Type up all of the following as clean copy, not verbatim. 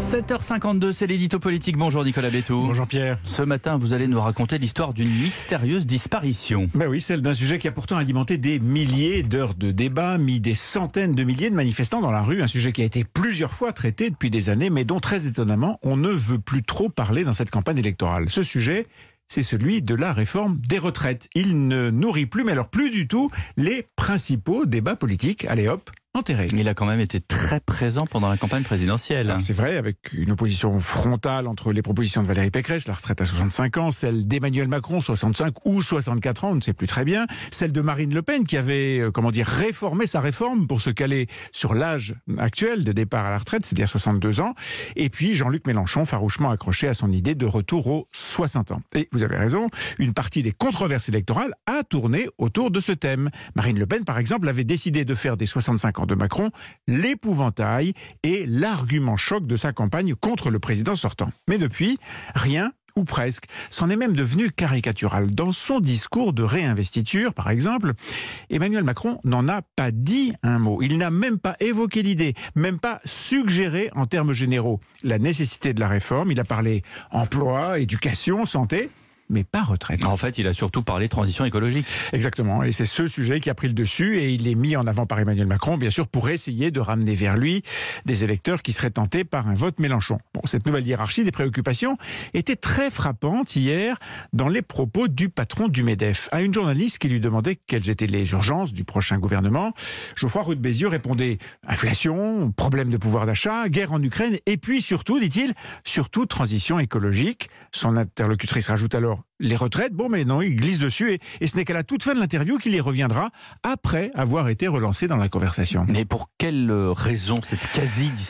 7h52, c'est l'édito politique. Bonjour Nicolas Bétou. Bonjour Pierre. Ce matin, vous allez nous raconter l'histoire d'une mystérieuse disparition. Ben oui, celle d'un sujet qui a pourtant alimenté des milliers d'heures de débat, mis des centaines de milliers de manifestants dans la rue. Un sujet qui a été plusieurs fois traité depuis des années, mais dont très étonnamment, on ne veut plus trop parler dans cette campagne électorale. Ce sujet, c'est celui de la réforme des retraites. Il ne nourrit plus, mais alors plus du tout, les principaux débats politiques. Allez hop, enterré. Il a quand même été très présent pendant la campagne présidentielle. C'est vrai, avec une opposition frontale entre les propositions de Valérie Pécresse, la retraite à 65 ans, celle d'Emmanuel Macron, 65 ou 64 ans, on ne sait plus très bien, celle de Marine Le Pen qui avait, réformé sa réforme pour se caler sur l'âge actuel de départ à la retraite, c'est-à-dire 62 ans, et puis Jean-Luc Mélenchon, farouchement accroché à son idée de retour aux 60 ans. Et vous avez raison, une partie des controverses électorales a tourné autour de ce thème. Marine Le Pen, par exemple, avait décidé de faire des 65 ans de Macron l'épouvantail et l'argument choc de sa campagne contre le président sortant. Mais depuis, rien ou presque. C'en est même devenu caricatural. Dans son discours de réinvestiture, par exemple, Emmanuel Macron n'en a pas dit un mot. Il n'a même pas évoqué l'idée, même pas suggéré en termes généraux la nécessité de la réforme. Il a parlé emploi, éducation, santé, mais pas retraite. En fait, il a surtout parlé transition écologique. Exactement, et c'est ce sujet qui a pris le dessus, et il est mis en avant par Emmanuel Macron, bien sûr, pour essayer de ramener vers lui des électeurs qui seraient tentés par un vote Mélenchon. Bon, cette nouvelle hiérarchie des préoccupations était très frappante hier dans les propos du patron du MEDEF. À une journaliste qui lui demandait quelles étaient les urgences du prochain gouvernement, Geoffroy Roux de Bézieux répondait inflation, problème de pouvoir d'achat, guerre en Ukraine, et puis surtout, dit-il, surtout transition écologique. Son interlocutrice rajoute alors les retraites, bon mais non, il glisse dessus et ce n'est qu'à la toute fin de l'interview qu'il y reviendra après avoir été relancé dans la conversation. Mais pour quelle raison cette quasi-disparition ?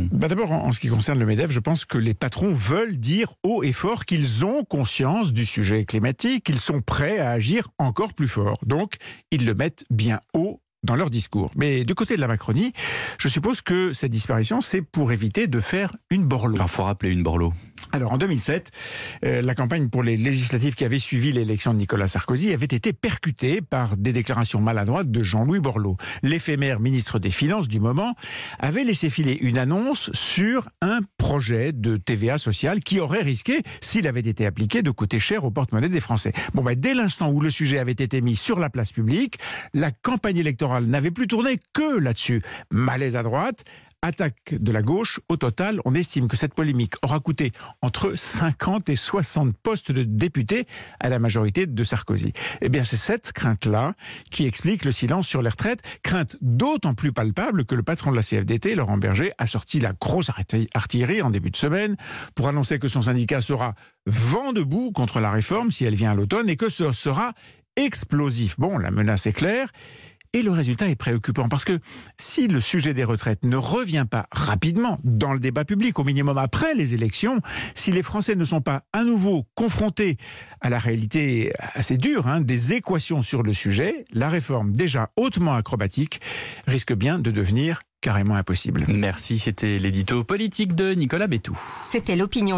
D'abord, en ce qui concerne le MEDEF, je pense que les patrons veulent dire haut et fort qu'ils ont conscience du sujet climatique, qu'ils sont prêts à agir encore plus fort. Donc, ils le mettent bien haut dans leur discours. Mais du côté de la Macronie, je suppose que cette disparition, c'est pour éviter de faire une Borloo. Enfin, faut rappeler une Borloo. Alors en 2007, la campagne pour les législatives qui avait suivi l'élection de Nicolas Sarkozy avait été percutée par des déclarations maladroites de Jean-Louis Borloo. L'éphémère ministre des Finances du moment avait laissé filer une annonce sur un projet de TVA sociale qui aurait risqué, s'il avait été appliqué, de coûter cher au porte-monnaie des Français. Bon, dès l'instant où le sujet avait été mis sur la place publique, la campagne électorale n'avait plus tourné que là-dessus. Malaise à droite, attaque de la gauche. Au total, on estime que cette polémique aura coûté entre 50 et 60 postes de députés à la majorité de Sarkozy. Eh bien, c'est cette crainte-là qui explique le silence sur les retraites. Crainte d'autant plus palpable que le patron de la CFDT, Laurent Berger, a sorti la grosse artillerie en début de semaine pour annoncer que son syndicat sera vent debout contre la réforme si elle vient à l'automne et que ce sera explosif. Bon, la menace est claire. Et le résultat est préoccupant parce que si le sujet des retraites ne revient pas rapidement dans le débat public, au minimum après les élections, si les Français ne sont pas à nouveau confrontés à la réalité assez dure des équations sur le sujet, la réforme déjà hautement acrobatique risque bien de devenir carrément impossible. Merci, c'était l'édito politique de Nicolas Bétou. C'était l'opinion.